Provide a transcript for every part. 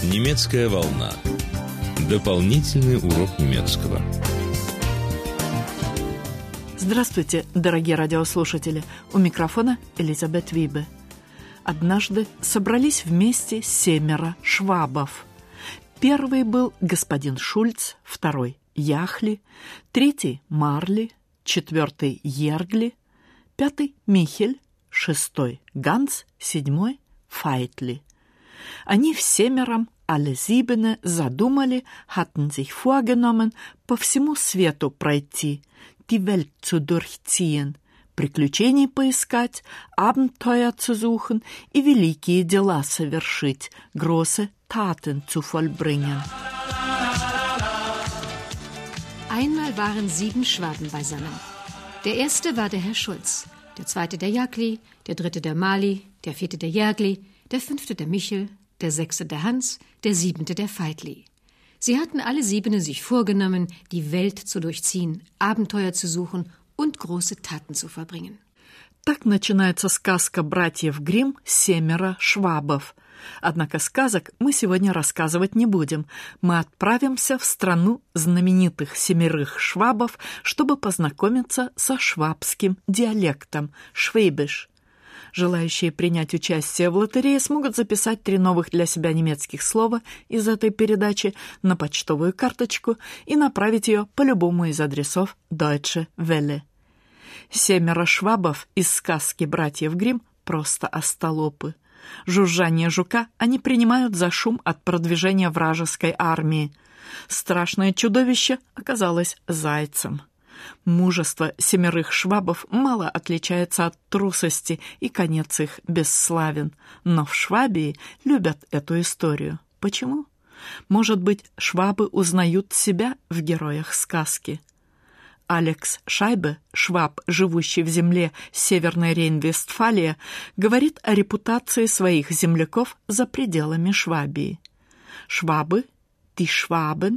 Немецкая волна. Дополнительный урок немецкого. Здравствуйте, дорогие радиослушатели. У микрофона Элизабет Вибе. Однажды собрались вместе 7 швабов. Первый был господин Шульц, второй – Яхли, третий – Марли, четвертый – Ергли, пятый – Михель, шестой – Ганс, седьмой – Файтли. Они всемером, alle siebene, задумали, hatten sich vorgenommen, по всему свету пройти, die Welt zu durchziehen, приключений поискать, Abenteuer zu suchen и великие дела совершить, große Taten zu vollbringen. Einmal waren 7 Schwaben beisammen. Der erste war der Herr Schulz, der zweite der Jagli, der dritte der Mali, der vierte der Järgli, der fünfte der Michel, der 6. der Hans, der 7. der Feitli. Sie hatten alle 7 sich vorgenommen, die Welt zu durchziehen, Abenteuer zu suchen und große Taten zu vollbringen. Так начинается сказка братьев Гримм «7 швабов». Однако сказок мы сегодня рассказывать не будем. Мы отправимся в страну знаменитых 7 швабов, чтобы познакомиться со швабским диалектом «швейбиш». Желающие принять участие в лотерее смогут записать 3 новых для себя немецких слова из этой передачи на почтовую карточку и направить ее по любому из адресов Deutsche Welle. 7 швабов из сказки братьев Гримм просто остолопы. Жужжание жука они принимают за шум от продвижения вражеской армии. Страшное чудовище оказалось зайцем. Мужество 7 швабов мало отличается от трусости, и конец их бесславен. Но в Швабии любят эту историю. Почему? Может быть, швабы узнают себя в героях сказки. Алекс Шайбе, шваб, живущий в земле Северной Рейн-Вестфалия, говорит о репутации своих земляков за пределами Швабии. Швабы, die Schwaben,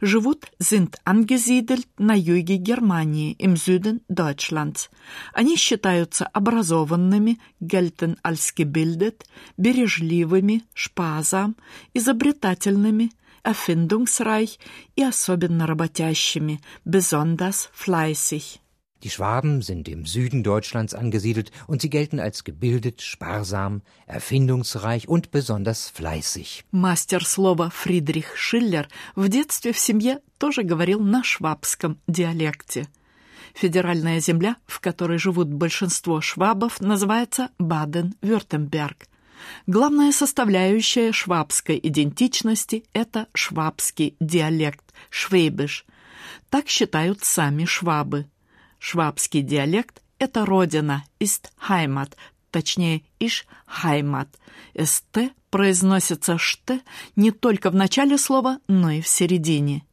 sind angesiedelt на юге Германии, im Süden Deutschlands. Они считаются образованными, gelten als gebildet, бережливыми, sparsam, изобретательными, erfindungsreich и особенно работящими, besonders fleißig. Die Schwaben sind im Süden Deutschlands angesiedelt und sie gelten als gebildet, sparsam, erfindungsreich und besonders fleißig. Мастер слова Фридрих Шиллер в детстве в семье тоже говорил на швабском диалекте. Федеральная земля, в которой живут большинство швабов, называется Баден-Вюртемберг. Главная составляющая швабской идентичности – это швабский диалект, швейбиш. Так считают сами швабы. Швабский диалект – это родина, ist Heimat, точнее, ist Heimat. «ст» произносится «шт» не только в начале слова, но и в середине.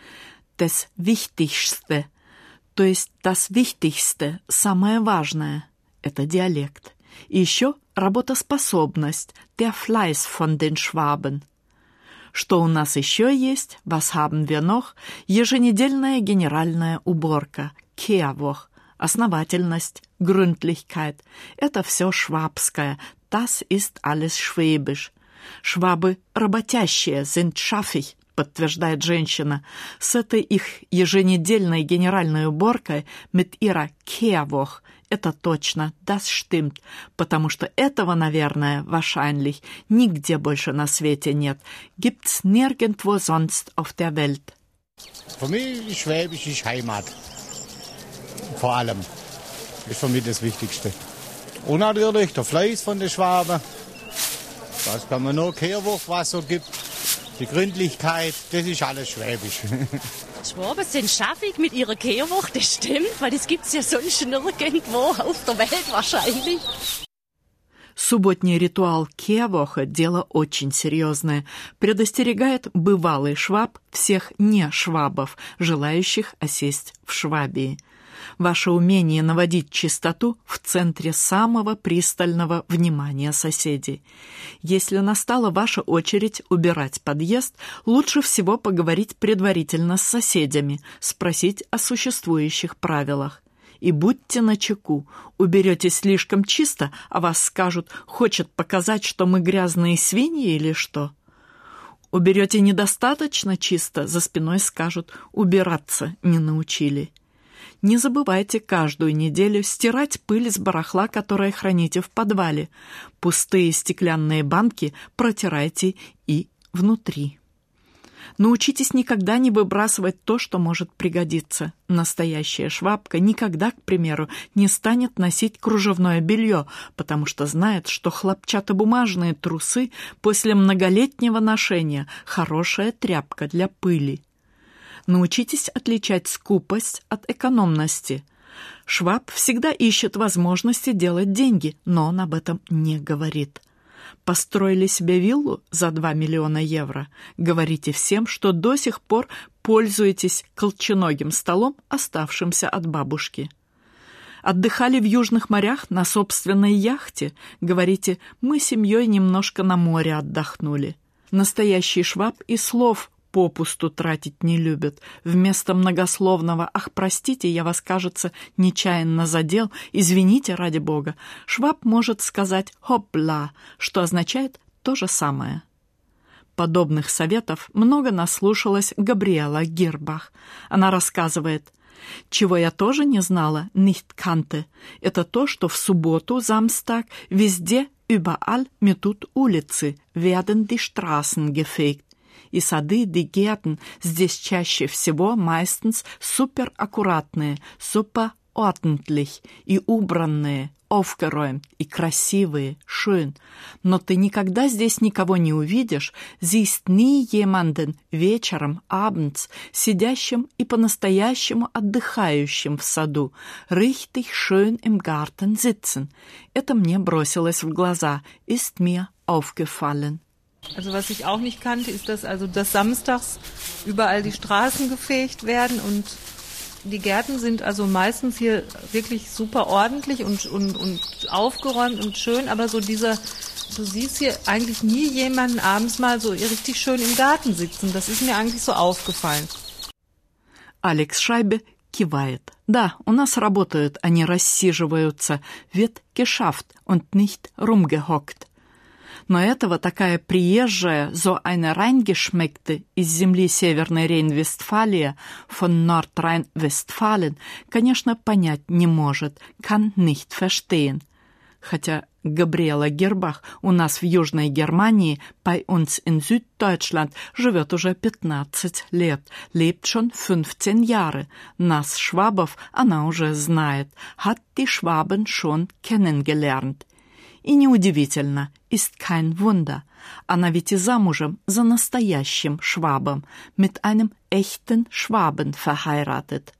Das Wichtigste, то есть das Wichtigste, самое важное – это диалект. И еще работоспособность, der Fleiß von den Schwaben. Что у нас еще есть, was haben wir noch? Еженедельная генеральная уборка, Kehrwoch, основательность, Gründlichkeit. Это все швабское, das ist alles schwäbisch. Швабы работящие, sind schaffig, подтверждает женщина. С этой их еженедельной генеральной уборкой, mit ihrer Kehrwoch, это точно, das stimmt, потому что этого, наверное, wahrscheinlich, нигде больше на свете нет. Gibt's nirgendwo sonst auf der Welt. Für mich ist Schwäbisch ist Heimat. Vor allem. Ist für mich das Wichtigste. Und natürlich der Fleiß von den Schwaben. Das kann man nur Kehrwoch, was so gibt. Die Gründlichkeit, das ist alles Schwäbisch. Schwaben sind schaffig mit ihrer Kehrwoche, das stimmt, weil das gibt es ja sonst nirgendwo auf der Welt wahrscheinlich. Субботний ритуал Kehrwoche – дело очень серьезное. Предостерегает бывалый шваб всех не-швабов, желающих осесть в Швабии. Ваше умение наводить чистоту в центре самого пристального внимания соседей. Если настала ваша очередь убирать подъезд, лучше всего поговорить предварительно с соседями, спросить о существующих правилах. И будьте начеку, уберете слишком чисто, а вас скажут, хочет показать, что мы грязные свиньи или что? Уберете недостаточно чисто, за спиной скажут, убираться не научили. Не забывайте каждую неделю стирать пыль с барахла, которое храните в подвале. Пустые стеклянные банки протирайте и внутри. Научитесь никогда не выбрасывать то, что может пригодиться. Настоящая швабка никогда, к примеру, не станет носить кружевное белье, потому что знает, что хлопчатобумажные трусы после многолетнего ношения – хорошая тряпка для пыли. Научитесь отличать скупость от экономности. Шваб всегда ищет возможности делать деньги, но он об этом не говорит. Построили себе виллу за 2 миллиона евро. Говорите всем, что до сих пор пользуетесь колченогим столом, оставшимся от бабушки. Отдыхали в южных морях на собственной яхте. Говорите, мы семьей немножко на море отдохнули. Настоящий шваб и слов попусту тратить не любят. Вместо многословного «Ах, простите, я вас, кажется, нечаянно задел, извините, ради бога», шваб может сказать «хопла», что означает то же самое. Подобных советов много наслушалась Габриэла Гирбах. Она рассказывает: «Чего я тоже не знала, nicht kannte, это то, что в субботу, самстаг, везде, überall метут улицы, werden die Straßen gefegt. И сады, die Gärten здесь чаще всего, meistens, супераккуратные, super ordentlich, и убранные, aufgeräumt, и красивые, schön. Но ты никогда здесь никого не увидишь, siehst nie jemanden вечером, abends, сидящим и по-настоящему отдыхающим в саду, richtig schön im Garten sitzen. Это мне бросилось в глаза, ist mir aufgefallen». Also was ich auch nicht kannte, ist, dass samstags überall die Straßen gefegt werden und die Gärten sind also meistens hier wirklich super ordentlich und aufgeräumt und schön, aber so du siehst hier eigentlich nie jemanden abends mal so richtig schön im Garten sitzen. Das ist mir eigentlich so aufgefallen. Алекс Шайбе кивает. Да, у нас работают, они рассиживаются. Wird geschafft und nicht rumgehockt. Но этого такая приезжая, so eine reingeschmeckte из земли Северной Рейн-Вестфалия, von Nordrhein-Westfalen, конечно, понять не может, kann nicht verstehen. Хотя Габриэла Гирбах у нас в Южной Германии, bei uns in Süddeutschland, живет уже 15 лет, lebt schon 15 Jahre. Нас, швабов, она уже знает, hat die Schwaben schon kennengelernt. И неудивительно, ist kein Wunder. Она ведь и замужем за настоящим Швабом, mit einem echten Schwaben verheiratet.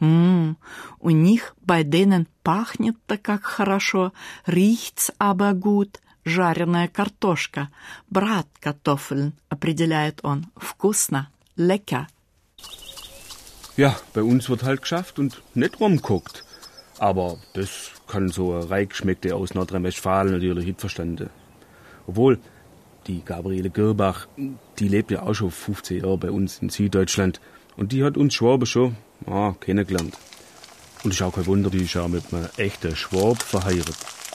У них, bei denen, пахнет-то как хорошо, riecht's aber gut, жареная картошка, Bratkartoffeln, определяет он, вкусно, lecker. Ja, bei uns wird halt geschafft und nicht rumguckt. Aber das kann so ein Reichschmeckte aus Nordrhein-Westfalen natürlich nicht verstanden. Obwohl, die Gabriele Girbach, die lebt ja auch schon 15 Jahre bei uns in Süddeutschland. Und die hat uns Schwaben schon kennengelernt. Und ist auch kein Wunder, die ist ja mit einem echten Schwab verheiratet.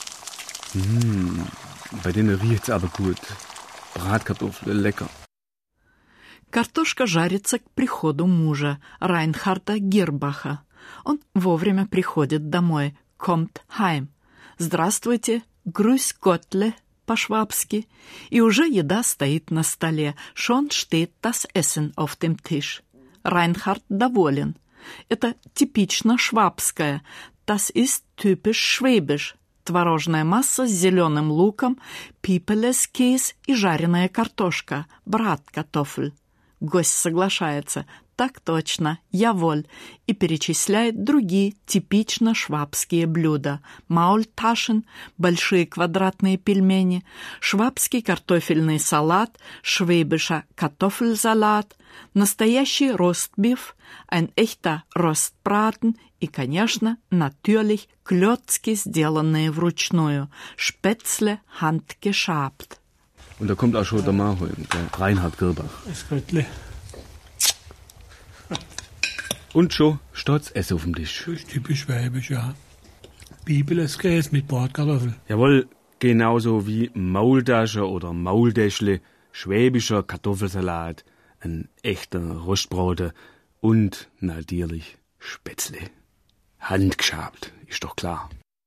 Bei denen riecht's aber gut. Bratkartoffeln, lecker. Картошка жарится к приходу мужа, Райнхарда Гирбаха. Он вовремя приходит домой, kommt heim. Здравствуйте, grüß Gottle, по-швабски. И уже еда стоит на столе. Schon steht das Essen auf dem Tisch. Райнхард доволен. Это типично швабское. Das ist typisch schwäbisch. Творожная масса с зеленым луком, Pipeleskäse и жареная картошка, Bratkartoffel. Гость соглашается. Так точно, jawohl, и перечисляет другие типично швабские блюда. Маульташен, большие квадратные пельмени, швабский картофельный салат, швейбischer Kartoffelsalat, настоящий ростбиф, ein echter Rostbraten и, конечно, natürlich Klötzki, сделанные вручную, Spätzle handgeschabt. Und da kommt auch schon der Mann, der Reinhard Girbach. Das Göttli. Und schon steht's Essen auf dem Tisch. Das ist typisch schwäbisch, ja. Bibeleskäse mit Bratkartoffeln. Jawohl, genauso wie Maultasche oder Mauldäschle schwäbischer Kartoffelsalat, ein echter Rostbraten und natürlich Spätzle. Handgeschabt, ist doch klar.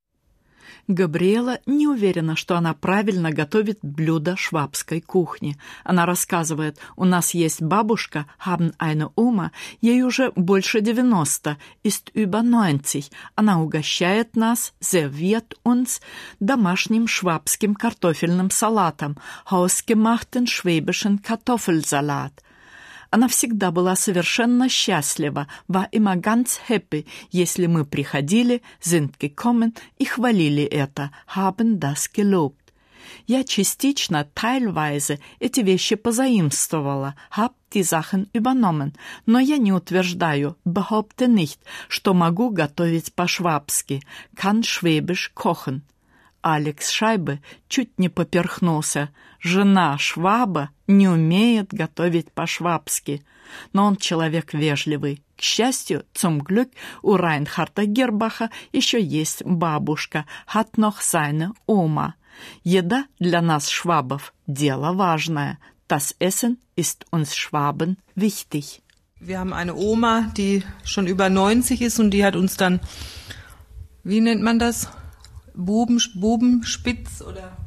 Габриэла не уверена, что она правильно готовит блюда швабской кухни. Она рассказывает, у нас есть бабушка, haben eine Oma, ей уже больше 90, ist über 90. Она угощает нас, serviert uns, домашним швабским картофельным салатом, hausgemachten schwäbischen Kartoffelsalat. Она всегда была совершенно счастлива, war immer ganz happy, если мы приходили, sind gekommen и хвалили это, haben das gelobt. Я частично, teilweise, эти вещи позаимствовала, hab die Sachen übernommen, но я не утверждаю, behaupte nicht, что могу готовить по-швабски, kann schwäbisch kochen. Алекс Шайбе чуть не поперхнулся. Жена Шваба не умеет готовить по-швабски. Но он человек вежливый. К счастью, zum Glück, у Райнхарда Гербаха еще есть бабушка, hat noch seine Oma. Еда для нас, Швабов, дело важное. Das Essen ist uns Schwaben wichtig. Wir haben eine Oma, die schon über 90 ist und die hat uns dann, wie nennt man das? Bubenspitz oder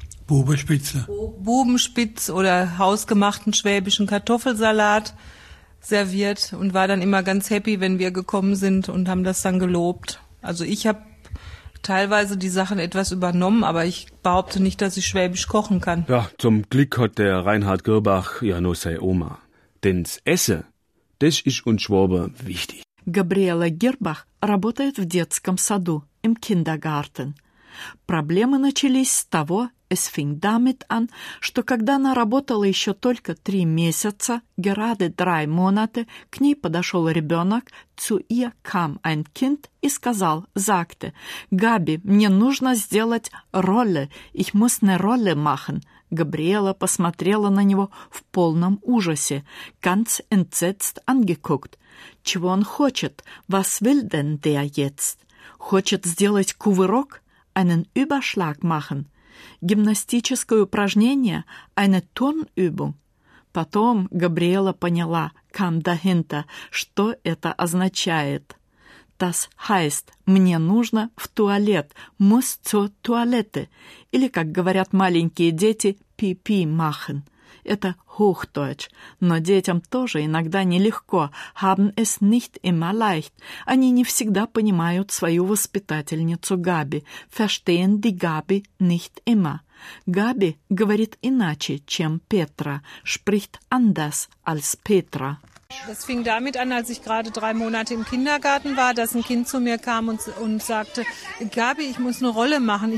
Bubenspitz oder hausgemachten schwäbischen Kartoffelsalat serviert und war dann immer ganz happy, wenn wir gekommen sind und haben das dann gelobt. Also ich habe teilweise die Sachen etwas übernommen, aber ich behaupte nicht, dass ich schwäbisch kochen kann. Ja, zum Glück hat der Reinhard Gerbach ja noch seine Oma. Denn das Essen, das ist uns Schwaben wichtig. Габриэла Гербах работает в детском саду, im Kindergarten. Проблемы начались с того, es fing damit an, что когда она работала еще только 3 месяца, gerade 3 Monate, к ней подошел ребенок, zu ihr kam ein Kind и sagte, Gabi, мне нужно сделать Rolle, ich muss eine Rolle machen. Габриэла посмотрела на него в полном ужасе, ganz entsetzt angeguckt. Чего он хочет? Was will denn der jetzt? Хочет сделать кувырок? Einen Überschlag machen, гимнастическое упражнение, eine Turnübung. Потом Габриэла поняла, kam dahinter, что это означает. Das heißt, мне нужно в туалет, muss zur Toilette, или, как говорят маленькие дети, пи-пи machen. Это Hochdeutsch, но детям тоже иногда нелегко, haben es nicht immer leicht. Они не всегда понимают свою воспитательницу Габи, verstehen die Gabi nicht immer. Габи говорит иначе, чем Petra, spricht anders als Petra. Das fing damit an, als ich gerade 3 Monate im Kindergarten war, dass ein Kind zu mir kam und sagte, Gabi, ich muss eine Rolle machen.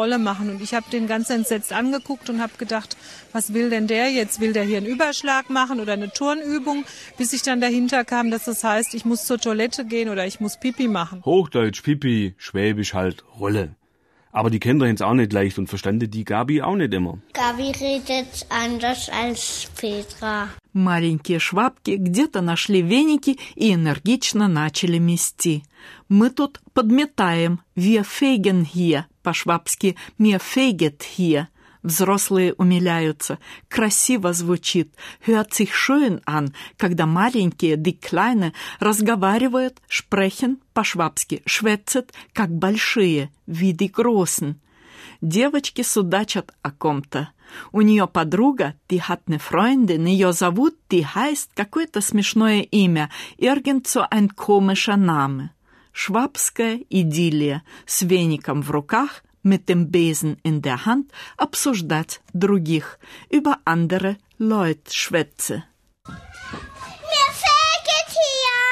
Und ich habe den ganz entsetzt angeguckt und habe gedacht, was will denn der jetzt? Will der hier einen Überschlag machen oder eine Turnübung? Bis ich dann dahinter kam, dass das heißt, ich muss zur Toilette gehen oder ich muss Pipi machen. Hochdeutsch Pipi, Schwäbisch halt Rolle. Aber die Kinder haben es auch nicht leicht und verstanden die Gabi auch nicht immer. Gabi redet anders als Petra. Маленькие швабки где-то нашли веники и энергично начали мести. Мы тут подметаем. Wir fegen hier. По-швабски mir feget hier. Взрослые умиляются. Красиво звучит. Hört sich schön an, когда маленькие, die Kleine, разговаривают, sprechen, по-швабски, schwätzet, как большие, wie die Großen. Девочки судачат о ком-то. У нее подруга, die hat eine Freundin, ее зовут, die heißt какое-то смешное имя, irgend so ein komischer Name. Швабская идиллия, с веником в руках, mit dem Besen in der Hand, обсуждать других, über andere Leute schwätze. Mir fegt hier.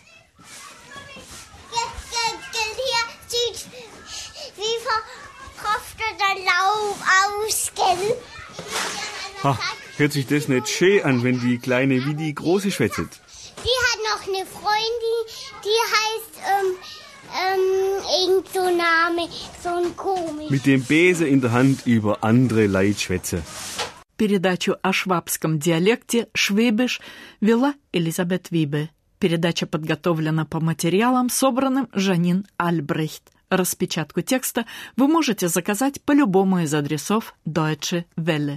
Hier sieht wie verkrafteter Laub aus, gell? Hört sich das nicht schön an, wenn die Kleine wie die Große schwätzt? Die hat noch eine Freundin, die heißt, irgend so Name, so ein komisch. Mit dem Besen in der Hand über andere Leute schwätze. Передачу о швабском диалекте «Швебиш» вела Элизабет Вибе. Передача подготовлена по материалам, собранным Жанин Альбрехт. Распечатку текста вы можете заказать по любому из адресов Deutsche Welle.